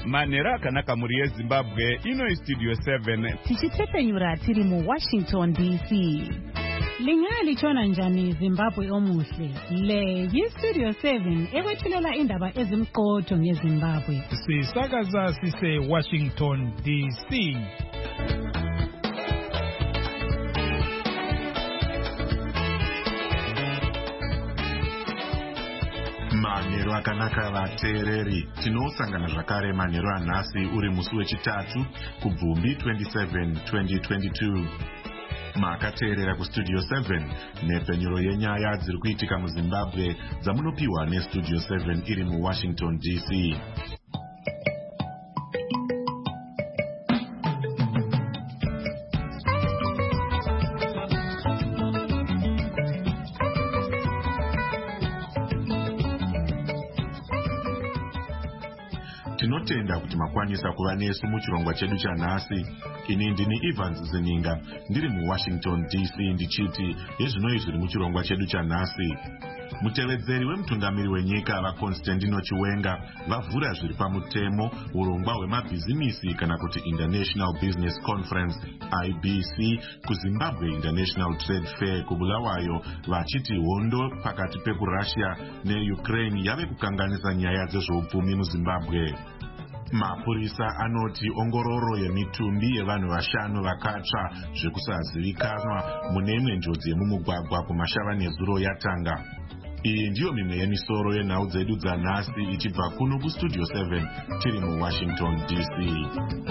manhero akanaka muri yeZimbabwe. Ino Studio 7 tichitepenyura tiri mu Washington DC. Lingalitshona njani Zimbabwe omuhle? Le yiStudio 7 ekwethulela indaba ezimqotho ngeZimbabwe. Sisakaza sise Washington DC. Manhero akanaka vateereri, tinosangana zvakare manhero anhasi uri musi wechitatu kubvumbi 27 2022. Makateerera kuStudio 7 nepenyuro yenyaya dziri kuitika muZimbabwe dzamunopiwa neStudio 7 iri muWashington DC. Tinotenda kuti makwanisa kuva nesu muchirongwa chedu chanhasi. Ini ndini Evans Zeninga ndiri muWashington DC ndichiti yezvinoi zviri muchirongwa chedu chanhasi. Mutevedzeri wemutungamiri wenyika vaConstantino Chiwenga vavhura zviri pamutemo urongwa hwemabhizimisi kana kuti International Business Conference IBC kuZimbabwe International Trade Fair kuBulawayo, vachiti hondo pakati pekurussia neUkraine yave kukanganisa nyaya dzezveupfumi muZimbabwe. Mapurisa anoti ongororo yemitumbi yevanhu vashanu vakatsva zvekusazivikanwa mune imwe njodzi yemumugwagwa kumashava nezuro yatanga. Iyi ndiyo mimwe yemisoro yenhau dzedu dzanhasi ichibva kuno kuStudio 7 tiri muWashington DC.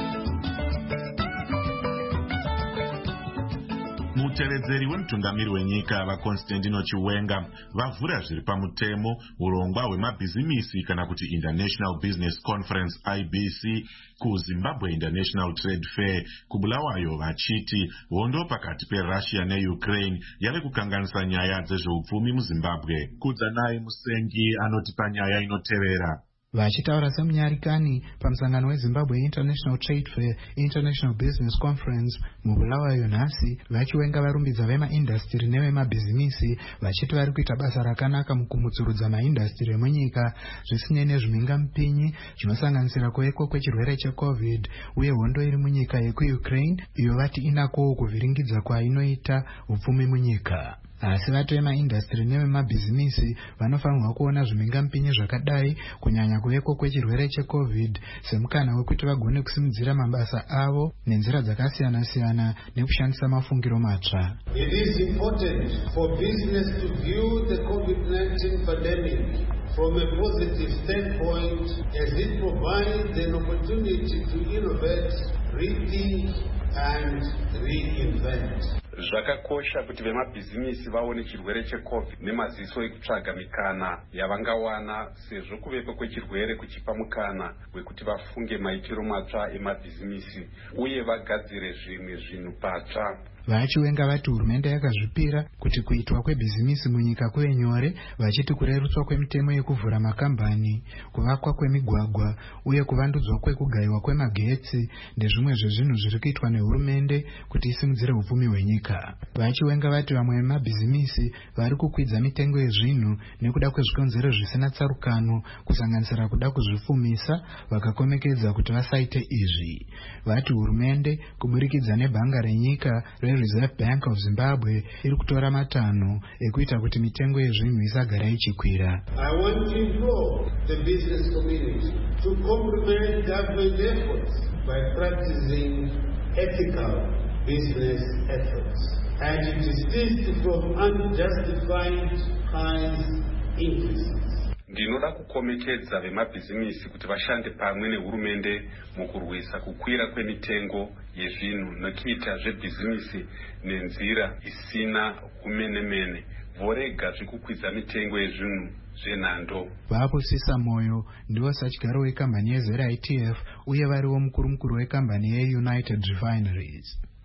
Mutevedzeri wemutungamiri wenyika vaConstantino Chiwenga vavhura zviri pamutemo urongwa hwemabhizimisi kana kuti International Business Conference IBC kuZimbabwe International Trade Fair kuBulawayo, vachiti hondo pakati peRussia neUkraine yave kukanganisa nyaya dzezveupfumi muZimbabwe. Kudzanai Musengi anoti panyaya inotevera. Vachitaura semunyarikani pamusangano weZimbabwe International Trade Fair International Business Conference muBulawayo nhasi, vachiwenga varumbidza vemaindastiri nevemabhizimisi vachiti vari kuita basa rakanaka mukumudzurudza maindastiri emunyika zvisinei nezvimingamupinyi zvinosanganisira kuveko kwechirwere cheCovid uye hondo iri munyika yekuUkraine iyo vati inakowo kuvhiringidza kwainoita upfumi munyika. Asi vati vemaindastiri nevemabhizimisi vanofanirwa kuona zvimingamupinyi zvakadai, kunyanya kuveko kwechirwere cheCovid, semukana wekuti vagone kusimudzira mabasa avo nenzira dzakasiyana-siyana nekushandisa mafungiro matsva. It is important for business to view the COVID-19 pandemic from a positive standpoint as it provides an opportunity to innovate, rethink and reinvent. Zvakakosha kuti vemabhizimisi vaone chirwere cheCovid nemaziso ekutsvaga mikana yavangawana sezvo kuveko kwechirwere kuchipa mukana wekuti vafunge maitiro matsva emabhizimisi uye vagadzire zvimwe zvinhu patsva. Vachiwenga vati hurumende yakazvipira kuti kuitwa kwebhizimisi munyika kuve nyore, vachiti kurerutswa kwemitemo yekuvhura makambani, kuvakwa kwemigwagwa uye kuvandudzwa kwekugayiwa kwemagetsi ndezvimwe zvezvinhu zviri kuitwa nehurumende kuti isimudzire upfumi hwenyika. Vachiwenga vati vamwe vemabhizimisi vari kukwidza mitengo yezvinhu nekuda kwezvikonzero zvisina tsarukano, kusanganisira kuda kuzvifumisa, vakakomekedza kuti vasaite izvi. Vati hurumende kuburikidza nebhanga renyika Reserve Bank of Zimbabwe iri kutora matanho ekuita kuti mitengo yezvinhu isagara ichikwira. I want to implore the business community to complement government efforts by practicing ethical business ethics and desist from unjustified price increases. Ndinoda kukomekedza vemabhizimisi kuti vashande pamwe nehurumende mukurwisa kukwira kwemitengo yezvinhu nokuita zvebhizimisi nenzira isina kumenemene. Vorega zvikukwidza mitengo yezvinhu zvenhando. Vaposisa moyo ndivo sachigyaro wekambani yeZera ITF uye variwo mukuru wekambani yeUnited Refineries.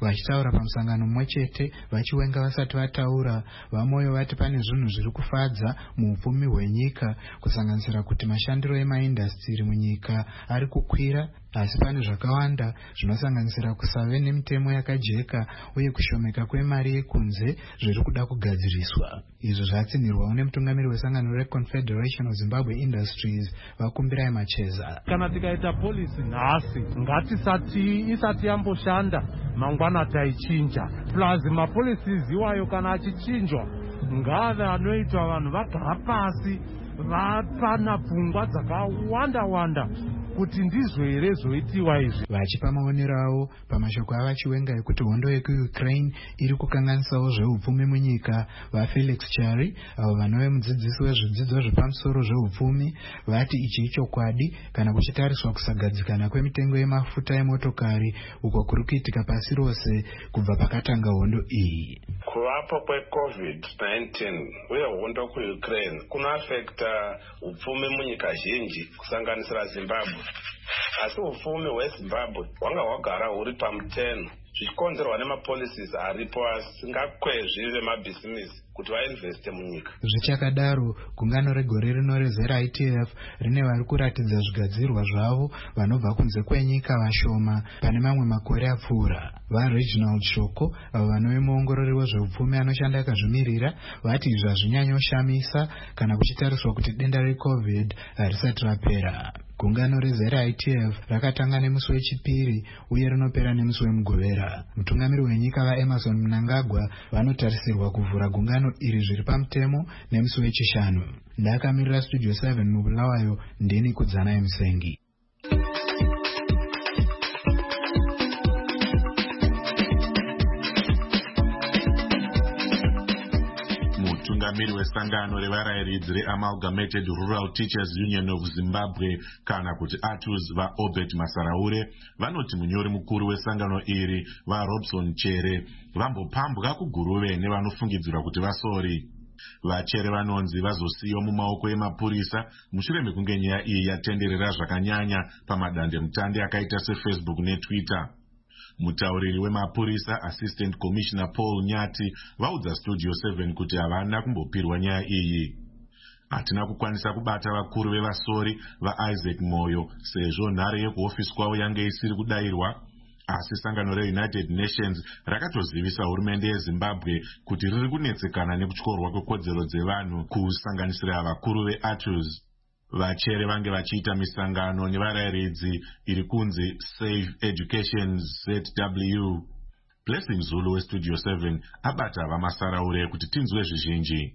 vachitaura pamusangano mumwe chete vachiwenga vasati vataura. Vamoyo vati pane zvinhu zviri kufadza muupfumi hwenyika, kusanganisira kuti mashandiro emaindastiri munyika ari kukwira, asi pane zvakawanda zvinosanganisira kusave nemitemo yakajeka uye kushomeka kwemari yekunze zviri kuda kugadziriswa. Izvo zvatsinirwawo nemutungamiri wesangano reConfederation of Zimbabwe Industries Vakumbirai Macheza. Kana tikaita polisi nhasi isati yamboshanda mangwana taichinja, plus mapolicies iwayo kana achichinjwa ngave anoitwa vanhu vagara pasi vapana pfungwa dzakawanda kuti ndizvo here zvoitiwa izvi. Vachipa maonero avo pamashoko avachiwenga ekuti hondo yekuUkraine iri kukanganisawo zveupfumi munyika, vaFelix Chari avo vanove mudzidzisi wezvidzidzo zvepamusoro zveupfumi vati ichi ichokwadi kana kuchitariswa kusagadzikana kwemitengo yemafuta emotokari uko kuri kuitika pasi rose kubva pakatanga hondo iyi. Kuvapo kweCovid-19 uye hondo kuUkraine kunoafekta upfumi munyika zhinji kusanganisira Zimbabwe. Asi upfumi hweZimbabwe hwanga hwagara huri pamuteno zvichikonzerwa nemapolicies aripo asingakwezvi vemabhizinisi kuti vainveste munyika. Zvichakadaro, gungano regore rino rezera-ITF rine vari kuratidza zvigadzirwa zvavo vanobva kunze kwenyika vashoma pane mamwe makore apfuura. VaReginald Shoko avo vanove muongorori wezveupfumi anoshanda akazvimirira vati izvi hazvinyanyoshamisa kana kuchitariswa kuti denda reCovid harisati rapera. Gungano rezera-ITF rakatanga nemusi wechipiri uye rinopera nemusi wemugovera. Mutungamiri wenyika vaEmerson Mnangagwa vanotarisirwa kuvhura gungano iri zviri pamutemo nemusi wechishanu. Ndakamirira Studio 7 mubulawayo, ndini Kudzanai Musengi. Mutungamiri wesangano revarayiridzi reAmalgamated Rural Teachers Union of Zimbabwe kana kuti ATUZ vaObert Masaraure vanoti munyori mukuru wesangano iri vaRobson Chere vambopambwa kuguruve nevanofungidzirwa kuti vasori. Vachere vanonzi vazosiyiwa mumaoko emapurisa mushure mekunge nyaya iyi yatenderera zvakanyanya pamadandemutande akaita seFacebook neTwitter. Mutauriri wemapurisa Assistant Commissioner Paul Nyati vaudza Studio 7 kuti havana kumbopirwa nyaya iyi. Hatina kukwanisa kubata vakuru vevasori vaIsaac Moyo sezvo nhare yekuhofisi kwavo yange isiri kudayirwa, asi sangano reUnited Nations rakatozivisa hurumende yeZimbabwe kuti riri kunetsekana nekutyorwa kwekodzero dzevanhu kusanganisira vakuru veATUZ. Vachere vange vachiita misangano nevarayiridzi iri kunzi Save Education ZW. Blessing Zulu weStudio 7 abata vaMasaraure kuti tinzwe zvizhinji.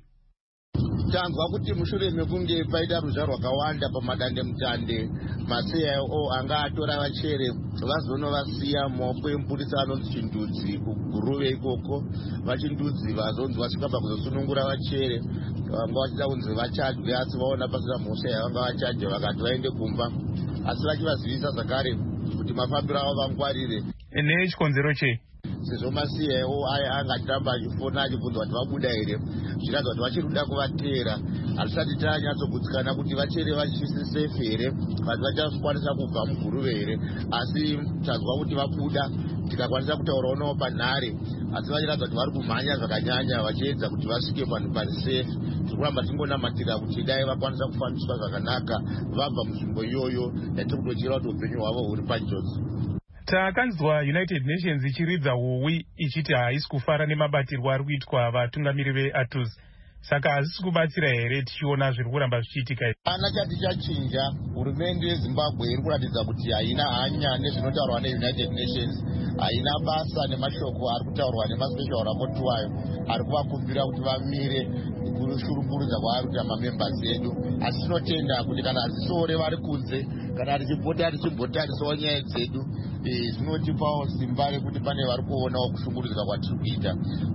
Tanzwa kuti mushure mekunge paita ruzha rwakawanda pamadandemutande, maCIO anga atora vachere vazonovasiya mumaoko emupurisa anonzi Chindudzi kuguruve ikoko. Vachindudzi vazonzi vasvika pakuzosunungura vachere vanga vachida kunzi vachadwe, asi vaona pasina mhosva yavanga vachadwe vakati vaende kumba, asi vachivazivisa zvakare kuti mafambiro avo vangwarire. Nechikonzero chei? Sezvo maCIO aya anga achiramba achifona achibvunzwa kuti vabuda here, zvichiratidza kuti vachiri kuda kuvateera. Hatisati tanyatsogutsikana kuti vachere vachisi safe here, kuti vachakwanisa kubva muguruve here, asi tazwa kuti vabuda tikakwanisa kutaurawo navo panhare, asi vachiratidza kuti vari kumhanya zvakanyanya vachiedza kuti vasvike panhu pari safe. Tiri kuramba tingonamatira kuti dai vakwanisa kufambiswa zvakanaka vabva munzvimbo iyoyo yatiri kutochera kuti upenyu hwavo huri panjodzi. Takanzwa United Nations ichiridza huwi ichiti haisi kufara nemabatirwo ari kuitwa vatungamiri veATUZ. Saka hazisi kubatsira here tichiona zviri kuramba zvichiitika? Ana chati chachinja. Hurumende yeZimbabwe iri kuratidza kuti haina hanya nezvinotaurwa neUnited Nations, haina basa nemashoko ari kutaurwa nemaspecial rapporteur wayo ari kuvakumbira kuti vamire kushurungurudza kwaari kuita mamembers edu. Asi tinotenda kuti kana hazisore vari kunze, kana richipota richimbotarisawo nyaya dzedu, zvinotipawo simba rekuti pane vari kuonawo kushungurudzwa kwatiri kuita.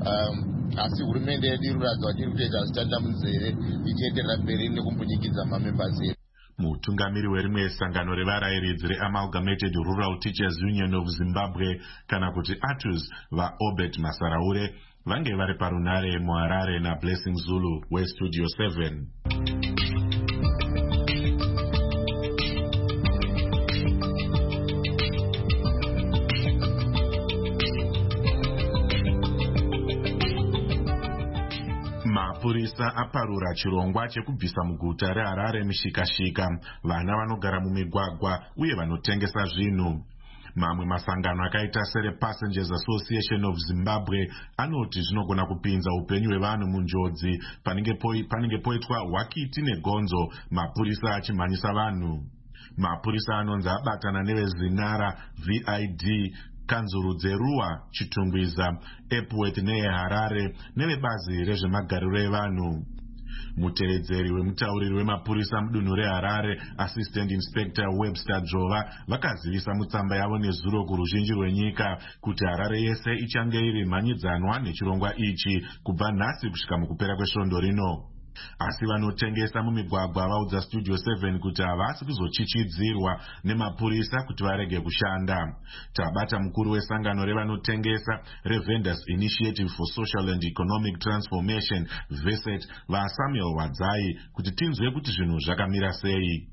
Asi hurumende yedu iri kuratidza kuti iri kutoita zvichitanda munzeve ichienderera mberi nekumbunyikidza mamembers edu. Mutungamiri werimwe sangano revarayiridzi reAmalgamated Rural Teachers Union of Zimbabwe kana kuti ATUZ vaObert Masaraure vange vari parunare muHarare naBlessing Zulu weStudio 7. Mapurisa aparura chirongwa chekubvisa muguta reHarare mishikashika vana vanogara mumigwagwa uye vanotengesa zvinhu. Mamwe masangano akaita serePassengers Association of Zimbabwe anoti zvinogona kupinza upenyu hwevanhu munjodzi panenge poitwa hwakiti negonzo mapurisa achimhanyisa vanhu. Mapurisa anonzi abatana neveZinara, VID, Kanzuru dzeRua, Chitungwiza, Epworth neHarare nevebazi rezvemagariro evanhu. Mutevedzeri wemutauriri wemapurisa mudunhu reHarare, Assistant Inspector Webster Jova, vakazivisa mutsamba yavo nezuro kuruzhinji rwenyika kuti Harare yese ichange iri mhanyidzanwa nechirongwa ichi kubva nhasi kusvika mukupera kwesvondo rino. Asi vanotengesa mumigwagwa vaudza Studio 7 kuti havasi kuzochichidzirwa nemapurisa kuti varege kushanda. Tabata mukuru wesangano revanotengesa reVendors Initiative for Social and Economic Transformation, VESET, vaSamuel Wadzai, kuti tinzwe kuti zvinhu zvakamira sei.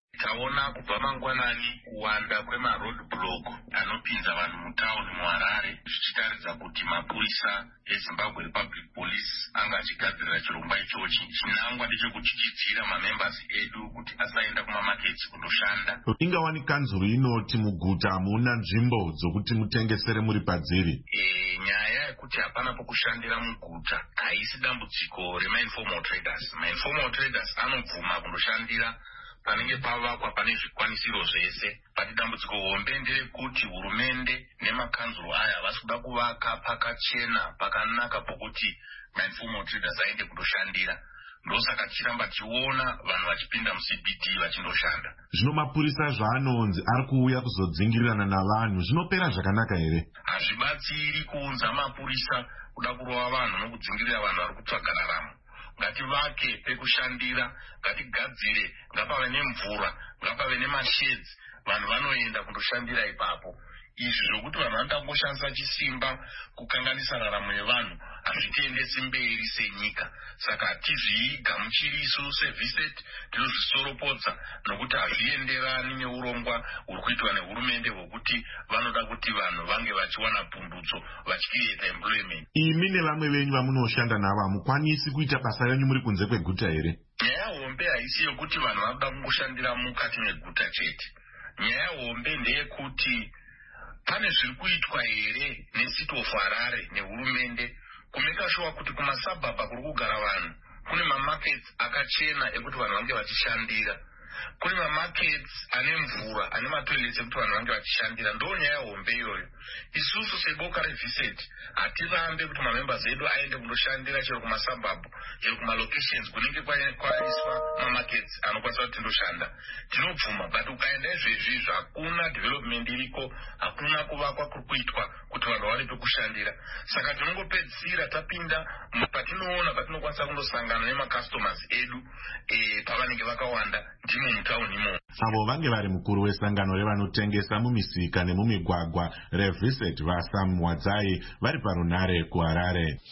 Taona kubva mangwanani kuwanda kwemaroadblock anopinza vanhu mutauni muHarare zvichitaridza kuti mapurisa eZimbabwe Republic Police anga achigadzirira chirongwa ichochi chinangwa ndechekuchichidzira mamembers edu kuti asaenda kumamaketsi kundoshanda. Ingawani Kanzuru inoti muguta hamuna nzvimbo dzokuti mutengesere muri padziri. Nyaya yekuti hapana pokushandira muguta haisi dambudziko remainformal traders. Mainformal traders anobvuma kundoshandira panenge pavakwa pane zvikwanisiro zvese. Pati dambudziko hombe nderekuti hurumende nemakanzuro aya havasi kuda kuvaka pakachena pakanaka pokuti mainformal traders aende kundoshandira. Ndosaka tichiramba tichiona vanhu vachipinda muCBD vachindoshanda. Zvino mapurisa zvaanonzi ari kuuya kuzodzingirirana navanhu zvinopera zvakanaka here? Hazvibatsiri kuunza mapurisa kuda kurova vanhu nokudzingirira vanhu vari kutsvaga raramo. Ngativake pekushandira, ngatigadzire, ngapave nemvura, ngapave nemashedzi, vanhu vanoenda kundoshandira ipapo. Izvi zvokuti vanhu vandangoshandisa chisimba kukanganisa raramo yevanhu hazvitiendesi mberi senyika. Saka hatizvigamuchirisu seViset, tinozvisoropodza nokuti hazvienderani neurongwa huri kuitwa nehurumende hwokuti vanoda kuti vanhu vange vachiwana pundutso vachicreate employment. Imi nevamwe venyu vamunoshanda navo hamukwanisi kuita basa renyu muri kunze kweguta here? Nyaya hombe haisi yokuti vanhu vanoda kungoshandira mukati meguta chete. Nyaya hombe ndeyekuti pane zviri kuitwa here neCity of Harare nehurumende kumeka sure kuti kumasabhabha kuri kugara vanhu kune mamarkets akachena ekuti vanhu vange vachishandira, kune mamarkets ane mvura ane matoilets ekuti vanhu vange vachishandira. Ndo nyaya hombe iyoyo. Isusu seboka reViset hatirambe kuti mamembers edu aende kundoshandira chero kumasabhabha chero kumalocations kunenge kwaiswa mamarkets anokwanisa kuti tindoshanda. Tinobvuma, but ukaenda izvezvizvo hakuna development iriko, hakuna kuvakwa kuri kuitwa kuti vanhu vaone pekushandira. Saka tinongopedzisira tapinda patinoona patinokwanisa kundosangana nemacustomers edu pavanenge vakawanda ndimo mutauni imo. Avo vange vari mukuru wesangano revanotengesa mumisika nemumigwagwa reViset vaSam Wadzai vari parunare kuHarare.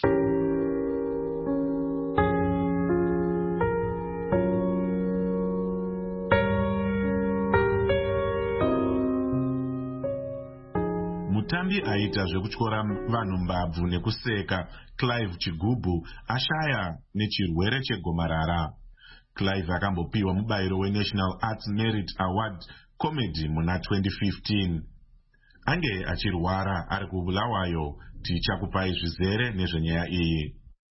Mutambi aita zvekutyora vanhu mbabvu nekuseka, Clive Chigubu, ashaya nechirwere chegomarara. Clive akambopiwa mubayiro weNational Arts Merit Award Comedy muna 2015. Ange achirwara ari kuBulawayo, tichakupai zvizere nezvenyaya iyi.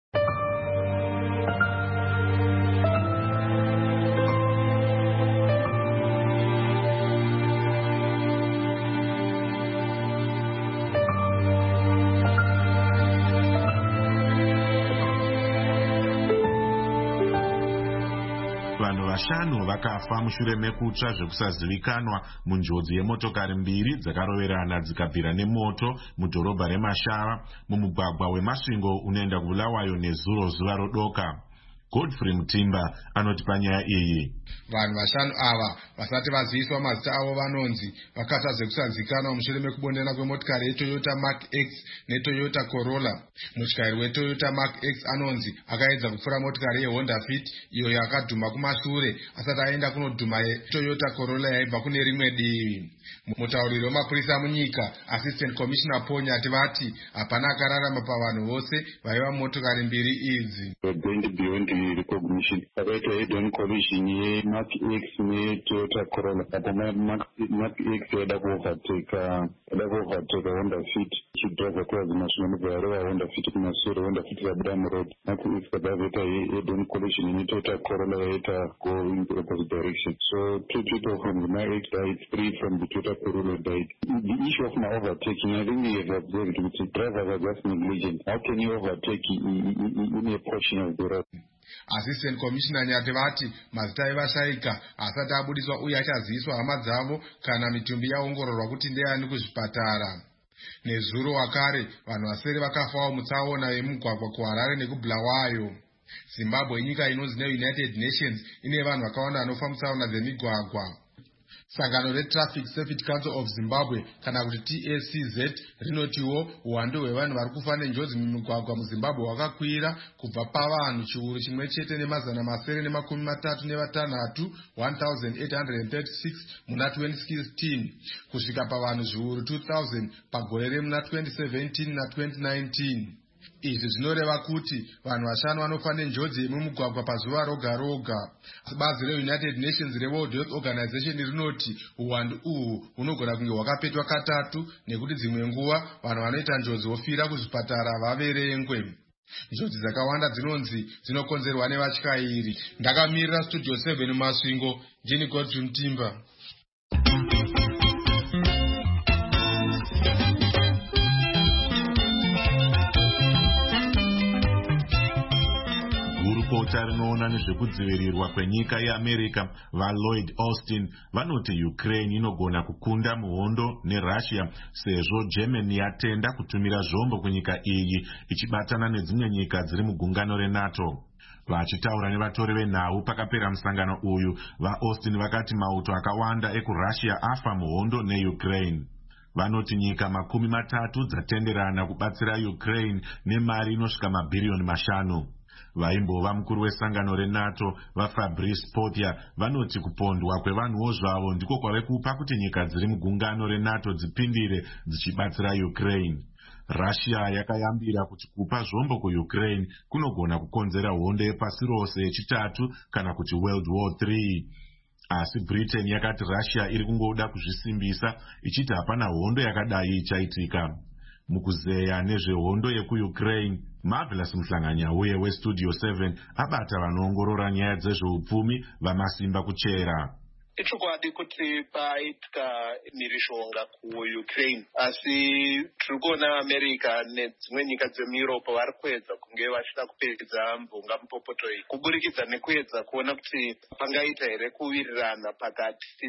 Vanhu vashanu vakafa mushure mekutsva zvekusazivikanwa munjodzi yemotokari mbiri dzakaroverana dzikabvira nemoto mudhorobha reMashava mumugwagwa wemasvingo unoenda kuBulawayo nezuro zuva rodoka. Godfrey Mutimba anoti panyaya iyi. Vanhu vashanu ava vasati vaziviswa mazita avo vanonzi vakatadza kusanzikanwa mushure mekubondana kwemotokari yeToyota Mark X neToyota Corolla. Mutyairi weToyota Mark X anonzi akaedza kupfura motokari yeHonda Fit iyo yakadhuma kumashure asati aenda kunodhuma yeToyota Corolla yaibva kune rimwe divi. Mutauriri wemapurisa munyika Assistant Commissioner Ponyati vati hapana akararama pavanhu vose vaiva motokari mbiri idzi. Mark X neToyota Corolla. Mark X yaida kuovateka Honda Fit ichidhiraivha towards national yareva Honda Fit kumashure. Honda Fit yabuda muroad. Mark X kadaveta head-on collision neToyota Corolla yaita go in the opposite direction. So 2 people from the Mark X died, 3 from the Toyota Corolla died. The issue of my overtaking, I think we have observed that the drivers are just negligent. How can you overtake in a portion of the road? Assistant Commissioner Nyati vati mazita aivashaika asati abudiswa uye achaziviswa hama dzavo kana mitumbi yaongororwa kuti ndeani kuzvipatara. Nezuro wakare vanhu vasere vakafawo mutsaona yemugwagwa kuHarare nekuBulawayo. Zimbabwe inyika inonzi neUnited Nations ine vanhu vakawanda vanofa mutsaona dzemigwagwa. Sangano reTraffic Safety Council of Zimbabwe kana kuti TACZ rinotiwo uwandu hwevanhu vari kufa nenjodzi mumigwagwa muZimbabwe hwakakwira kubva pavanhu chiuru chimwe chete nemazana masere nemakumi matatu nevatanhatu 1836 muna 2016 kusvika pavanhu zviuru 2000 pagore remuna 2017 na 2019. Izvi zvinoreva kuti vanhu vashanu vanofa nenjodzi yemumugwagwa pazuva roga roga. Bazi reUnited Nations reWorld Health Organization rinoti uwandu uhu hunogona kunge hwakapetwa katatu nekuti dzimwe nguva vanhu vanoita njodzi vofira kuzvipatara vaverengwe. Njodzi dzakawanda dzinonzi dzinokonzerwa nevatyairi. Ndakamirira Studio 7 Masvingo, ndini Godfrey Mutimba. Gurukota rinoona nezvekudzivirirwa kwenyika yeAmerica vaLloyd Austin vanoti Ukraine inogona kukunda muhondo neRussia sezvo Germany yatenda kutumira zvombo kunyika iyi ichibatana nedzimwe nyika dziri mugungano reNATO. Vachitaura nevatori venhau pakapera musangano uyu, vaAustin vakati mauto akawanda ekuRussia afa muhondo neUkraine. Vanoti nyika 30 dzatenderana kubatsira Ukraine nemari inosvika mabhiriyoni 5. Vaimbova mukuru wesangano reNATO vaFabrice Pothier vanoti kupondwa kwevanhuwo zvavo ndiko kwave kupa kuti nyika dziri mugungano reNATO dzipindire dzichibatsira Ukraine. Russia yakayambira kuti kupa zvombo kuUkraine kunogona kukonzera hondo yepasi rose yechitatu kana kuti World War III. Asi Britain yakati Russia iri kungoda kuzvisimbisa ichiti hapana hondo yakadai ichaitika. Mukuzeya nezvehondo yekuUkraine, Marvelous Mhlanganya uye weStudio 7 abata vanoongorora nyaya dzezveupfumi vamasimba kuchera. Ichokwadi kuti paitika mhirizhonga kuUkraine, asi tiri kuona America nedzimwe nyika dzemuEurope vari kuedza kunge vachida kupedza mvunga mupopoto iyi kuburikidza nekuedza kuona kuti pangaita here kuwirirana pakati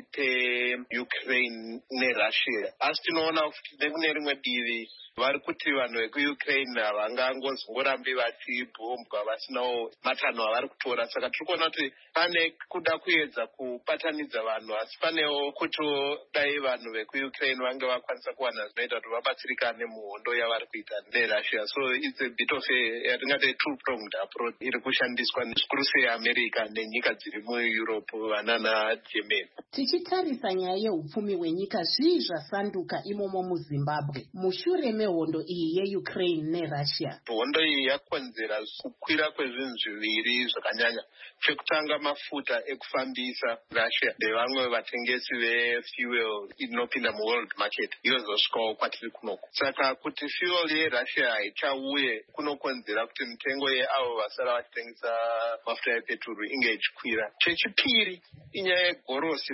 peUkraine neRussia. Asi tinoona kuti nekune rimwe divi vari kuti vanhu vekuUkraine havangangozongorambi vachibhombwa vasinawo matanho avari kutora. Saka tiri kuona kuti pane kuda kuedza kubatanidza vanhu, asi panewo kuti dai vanhu vekuUkraine vange vakwanisa kuwana zvinoita kuti vabatsirikane muhondo yavari kuita neRussia. So it's a bit of yatingati two-pronged approach iri kushandiswa zvikuru seAmerica nenyika dziri muEurope vanana Germany. Tichitarisa nyaya yeupfumi hwenyika zvii zvasanduka imomo muZimbabwe mushure mehondo iyi yeUkraine neRussia. Hondo iyi yakonzera kukwira kwezvinhu zviviri zvakanyanya. Chekutanga mafuta ekufambisa Russia nevamwe vatengesi vefuel inopinda muworld market yozosvikawo kwatiri kunoko. Saka kuti fuel yeRussia haichauye kunokonzera kuti mitengo yeavo vasara vachitengesa mafuta epeturu inge ichikwira. Chechipiri inyaya yegorosi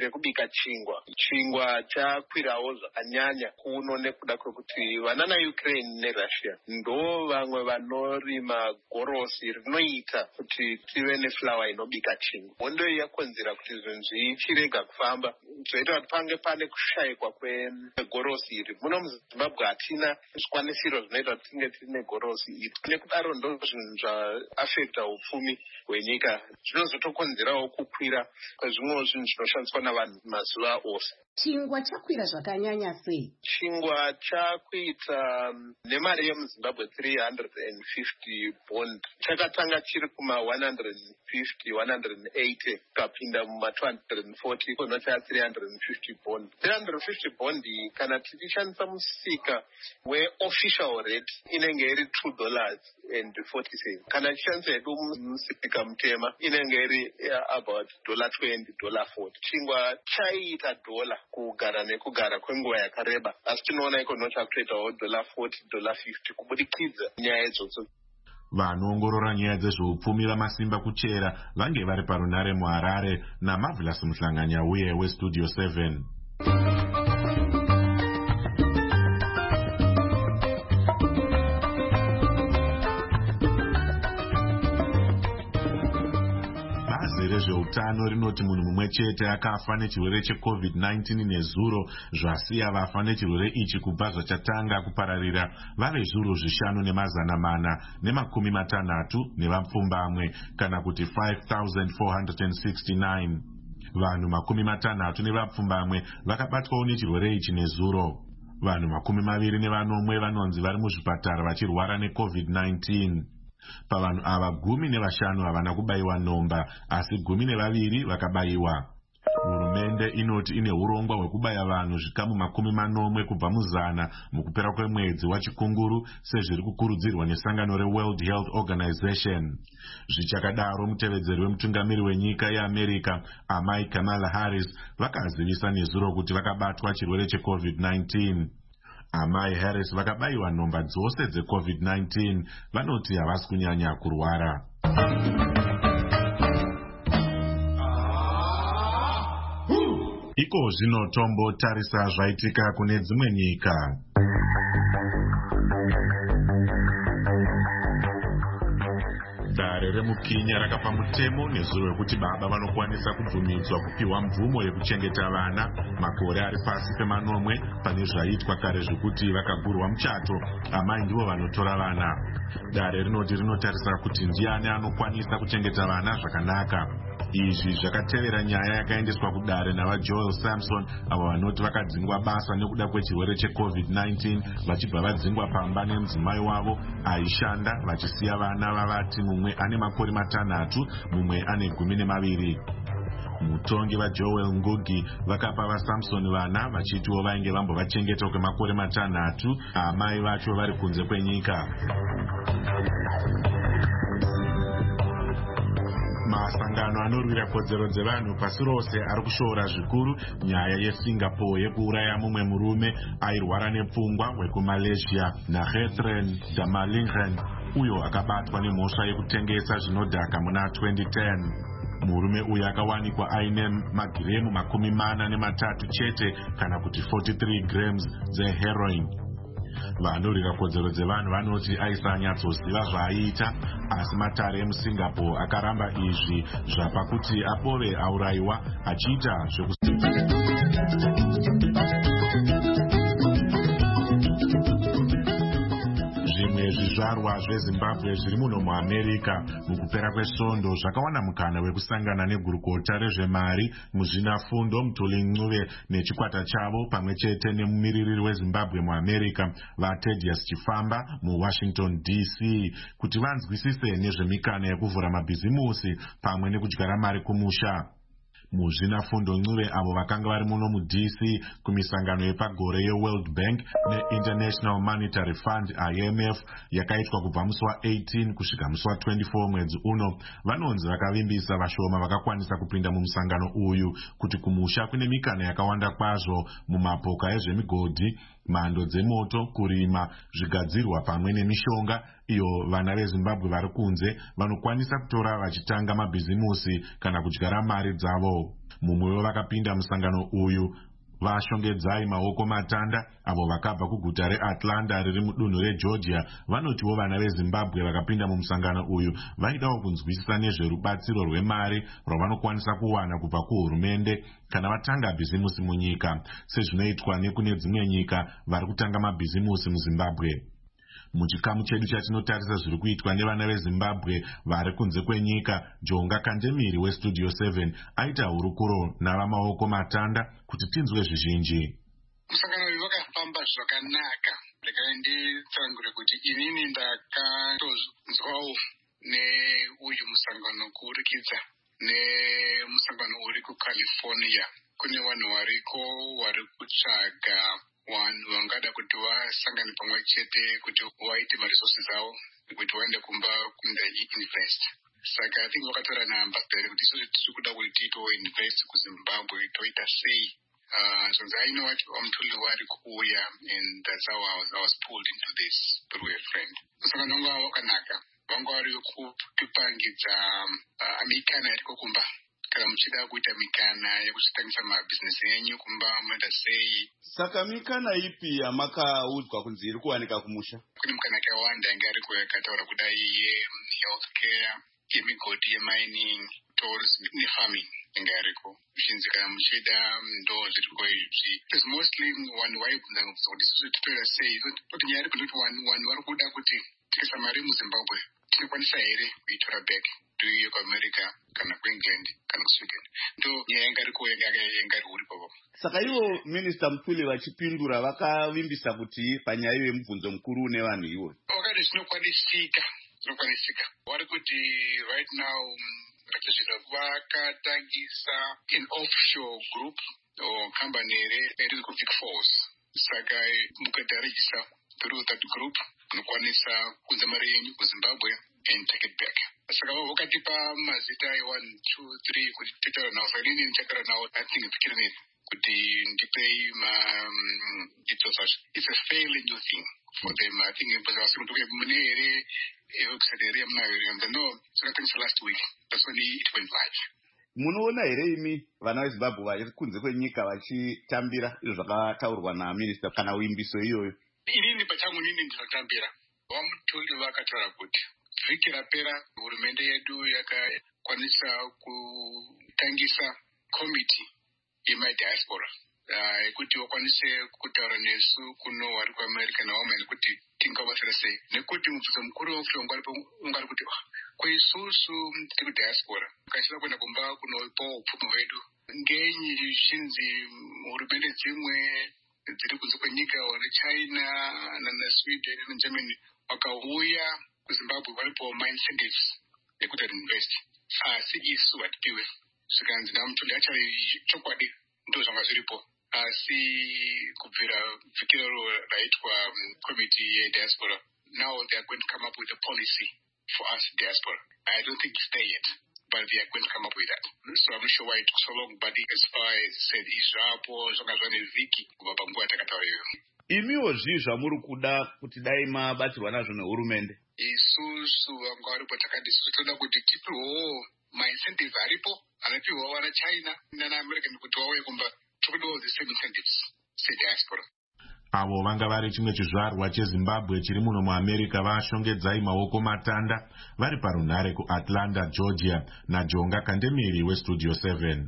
rekubika chingwa chakwirawo zvakanyanya kuno nekuda kwekuti vana naUkraine neRussia ndo vamwe vanorima gorosi rinoita kuti tive neflawa inobika chingwa. Hondo iyi yakonzera kuti zvinhu zvichirega kufamba, zvoita kuti pange pane kushayikwa kwegorosi iri. Muno muZimbabwe hatina zvikwanisiro zvinoita kuti tinge tine gorosi iri, nekudaro ndo zvinhu zvaafekta upfumi hwenyika. Zvinozotokonzerawo kukwira kwezvimwe zvinhu zvinoshandiswa navanhu mazuva ose. Chingwa chakwira zvakanyanya sei? Chingwa chakuita nemari yemuZimbabwe 350 bond. Chakatanga chiri kuma 150, 180 kapinda muma 240 kono cha 350 bond. 350 bond kana tichishandisa musika we-official rate inenge iri $2.40. Kana tichishandisa hedu musika mutema inenge iri about $20, $40. Chingwa chaiita $1 kugara nekugara kwenguva yakareba, asi tinoona ikono chakutoitawo $40, $50 kubudikidza nyaya idzodzo. Vanoongorora nyaya dzezveupfumi vamasimba kuchera vange vari parunare muHarare naMarvelous Muhlanganya uye weStudio 7. Rezveutano rinoti munhu mumwe chete akafa nechirwere cheCovid-19 nezuro, zvasiya vafa nechirwere ichi kubva zvachatanga kupararira vave zviuru 5,460 nevapfumbamwe, kana kuti 5,469. Vanhu 60 nevapfumbamwe vakabatwawo nechirwere ichi nezuro. Vanhu 21 vanonzi vari muzvipatara vachirwara neCovid-19. Pavanhu ava 15 havana kubayiwa nhomba, asi 12 vakabayiwa. Hurumende inoti ine urongwa hwekubaya vanhu zvikamu 40 kubva muzana mukupera kwemwedzi wachikunguru sezviri kukurudzirwa nesangano reWorld Health Organization. Zvichakadaro, mutevedzeri wemutungamiri wenyika yeAmerica amai Kamala Harris vakazivisa nezuro kuti vakabatwa chirwere cheCovid-19. Amai Harris vakabayiwa nhomba dzose dzeCovid-19 vanoti havasi kunyanya kurwara. Iko zvino tombotarisa zvaitika kune dzimwe nyika. Dare remuKenya rakapa mutemo nezuro rekuti baba vanokwanisa kubvumidzwa kupiwa mvumo yekuchengeta vana makore ari pasi pe9 pane zvaitwa kare zvekuti vakagurwa muchato amai ndivo vanotora vana. Dare rinoti rinotarisa kuti ndiani anokwanisa kuchengeta vana zvakanaka. Izvi zvakatevera nyaya yakaendeswa kudare navaJoel Samson, avo vanoti vakadzingwa basa nekuda kwechirwere cheCovid-19 vachibva vadzingwa pamba nemudzimai wavo aishanda, vachisiya vana vavati mumwe ane makore 6 mumwe ane 12. Mutongi vaJoel Ngugi vakapa vaSamson vana vachitiwo vainge vambovachengeta kwemakore 6, amai vacho vari kunze kwenyika. Masangano anorwira kodzero dzevanhu pasi rose ari kushoora zvikuru nyaya yeSingapore yekuuraya mumwe murume airwara nepfungwa wekuMalaysia naGethren Damalingren, uyo akabatwa nemhosva yekutengesa zvinodhaka muna 2010. Murume uyu akawanikwa aine magiremu 43 chete, kana kuti 43 grams dzeheroin. Vanorwira kodzero dzevanhu vanoti aisanyatsoziva zvaaiita, asi matare emuSingapore akaramba izvi zvapa kuti apove aurayiwa achiita zvimwe zvizvarwa zveZimbabwe zviri muno muAmerica mukupera kwesvondo zvakawana mukana wekusangana negurukota rezvemari, muzvinafundo Mutuli Ncube nechikwata chavo pamwe chete nemumiririri weZimbabwe muAmerica vaTedious Chifamba muWashington DC kuti vanzwisise nezvemikana yekuvhura mabhizimusi pamwe nekudyara mari kumusha. Muzvinafundo Ncube avo vakanga vari muno muDC kumisangano yepagore yeWorld Bank neInternational Monetary Fund IMF yakaitwa kubva musi wa18 kusvika musi wa24 mwedzi uno, vanonzi vakavimbisa vashoma vakakwanisa kupinda mumusangano uyu kuti kumusha kune mikana yakawanda kwazvo mumapoka ezvemigodhi, mhando dzemoto, kurima, zvigadzirwa pamwe nemishonga iyo vana veZimbabwe vari kunze vanokwanisa kutora vachitanga mabhizimusi kana kudyara mari dzavo. mumwe wevakapinda musangano uyu vashongedzai maoko matanda avo vakabva kuguta reatlanta riri mudunhu regeorgia vanotiwo vana vezimbabwe vakapinda mumusangano uyu vaidawo kunzwisisa nezverubatsiro rwemari rwavanokwanisa kuwana kubva kuhurumende kana vatanga bhizimusi munyika sezvinoitwa nekune dzimwe nyika vari kutanga mabhizimusi muzimbabwe. Muchikamu chedu chatinotarisa zviri kuitwa nevana vezimbabwe vari kunze kwenyika, Jonga Kandemiri westudio 7 aita hurukuro navamaoko matanda kuti tinzwe zvizhinji. Musangano uyu wakafamba zvakanaka. Rekai nditsangure kuti inini ndakatonzwawo neuyu musangano kuburikidza nemusangano uri kuCalifornia. Kune vanhu variko vari kutsvaga vanhu vangada kuti vasangane pamwe chete kuti vaite maresources avo kuti vaende kumba kunda invest. Saka I think vakatora naambassador kuti isusu tiri kuda kuti tiito invest kuZimbabwe toita sei. So I know what Mthuli wari kuuya, and that's how I was pulled into this through a friend. Musangano wanga wakanaka. Vanga vari kupangidza mikana iriko kumba. Kana muchida kuita mikana yekuchitangisa mabhizinesi enyu kumba munoita sei. Saka mikana ipi yamakaudzwa kunzi iri kuwanika kumusha? Kune mikana yakawanda yanga iriko yakataura kudai yehealthcare, yemigodi, yemining, tourism nefarming yanga iriko. Zvinzi kana muchida ndo zviriko izvi. It's mostly vanhu vaibvunza kuti isusu titoita sei. Kuti nyaya iriko ndoti vanhu vari kuda kuti tikaisa mari muZimbabwe tinokwanisa here kuitora back tuiye kuAmerica kana kuEngland kana kuSweden. Ndo nyaya yanga iriko yanga iripo. Saka ivo Minister Mthuli vachipindura vakavimbisa kuti panyaya yemubvunzo mukuru une vanhu ivo. Wakati zvinokwanisika. Vari kuti right now vakatangisa an offshore group or company riri ku Big Four. Saka mukatarejisa through that group unokwanisa kunza mari yenyu kuZimbabwe and take it back. Saka vakatipa mazita 1, 2, 3 kuti titaura nawo. Saka inini ndichagara nawo I think it's killing kuti ndipei it's a fairly new thing for them. I think vasikutoke mune here ekusadere munayo here. No, zvakatangisa last week. That's when it went live. Munoona here imi vana veZimbabwe vari kunze kwenyika vachitambira izvo zvakataurwa naminister kana uimbiso iyoyo? Inini pachangu nini ndinotambira. Vamutuli vakataura kuti vhiki rapera hurumende yedu yakakwanisa kutangisa komiti yemadiaspora kuti vakwanise kutaura nesu kuno vari kuAmerica navamwe kuti tingabatsira sei. Nekuti mubvunzo mukuru weushongo ungari kuti kwaisusu tiri kudiaspora kachida kuenda kumba kunopawo upfumi hwedu ngenyi zvinzi hurumende dzimwe dziri kunze kwenyika neChina naSweden neGermany vakauya kuZimbabwe varipo ma-incentives ekuti invest. Asi isu hatipiwe. Zvikanzi naMutuli achari chokwadi ndo zvanga zviripo. Asi kubvira vhiki rero raitwa committee yediaspora, now they are going to come up with a policy for us diaspora. I don't think it's there yet, but they are going to come up with that. So I'm not sure why it took so long, but as far as said izvapo zvanga zvane vhiki kubva panguva takataura iyoyo. Imiwo zvamuri kuda kuti dai mabatsirwa nazvo nehurumende? Isusu vanga varipo takati isusu toda kuti tipiwewo ma-incentive aripo anopiwa vana China nanaAmerica kuti vauye kumba tokudawo the same incentives sediaspora. Avo vanga vari chimwe chizvarwa cheZimbabwe chiri muno muAmerica vashongedzai maoko matanda vari parunhare kuAtlanta, Georgia naJonga Kandemiri westudio 7.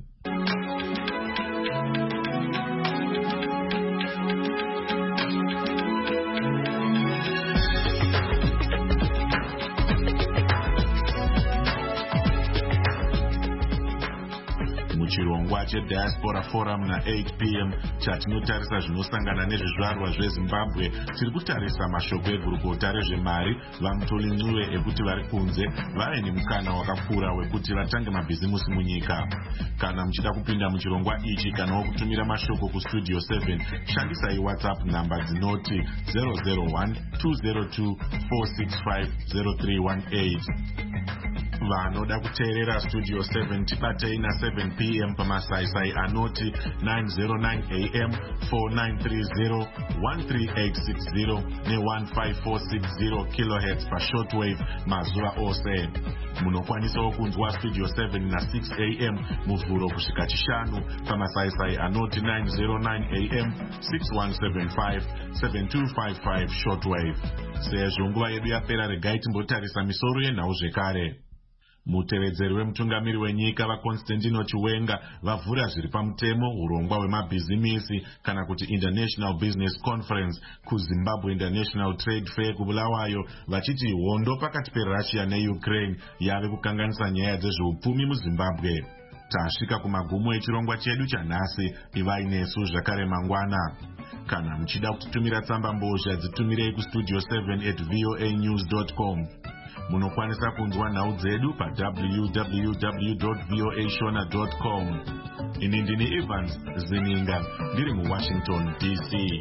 Chirongwa cheDiaspora Forum na8 p.m. chatinotarisa zvinosangana nezvizvarwa zveZimbabwe. Tiri kutarisa mashoko egurukota rezvemari vaMthuli Ncube ekuti vari kunze vave nemukana wakakura wekuti vatange mabhizimusi munyika. Kana muchida kupinda muchirongwa ichi kana wokutumira mashoko kustudio 7 shandisai WhatsApp namba dzinoti 001 202 465 0318. vanoda kuteerera studio 7 tibatei na7 p.m. pamasaisai anoti 909 am 4930 13860 ne15460 kilohertz pashortwave mazuva ose. Munokwanisawo kunzwa studio 7 na6 am muvhuro kusvika chishanu pamasaisai anoti 909 am 6175 7255 shortwave. Sezvo nguva yedu yapera, regai timbotarisa misoro yenhau zvekare. Mutevedzeri wemutungamiri wenyika vaConstantino Chiwenga vavhura zviri pamutemo urongwa hwemabhizimisi kana kuti International Business Conference kuZimbabwe International Trade Fair kuBulawayo, vachiti hondo pakati peRussia neUkraine yave kukanganisa nyaya dzezveupfumi muZimbabwe. Tasvika kumagumo echirongwa chedu chanhasi, ivai nesu zvakare mangwana. Kana muchida kutitumira tsamba mbozha, dzitumirei kustudio 7@voanews.com. Munokwanisa kunzwa nhau dzedu pa www.voashona.com. Ini ndini Evans Zininga, ndiri muWashington DC.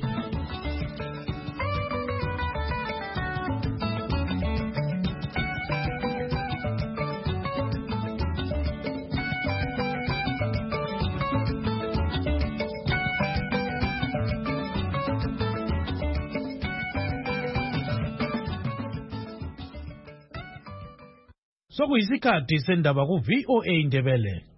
Sokuyisikhathi sendaba ku VOA Ndebele.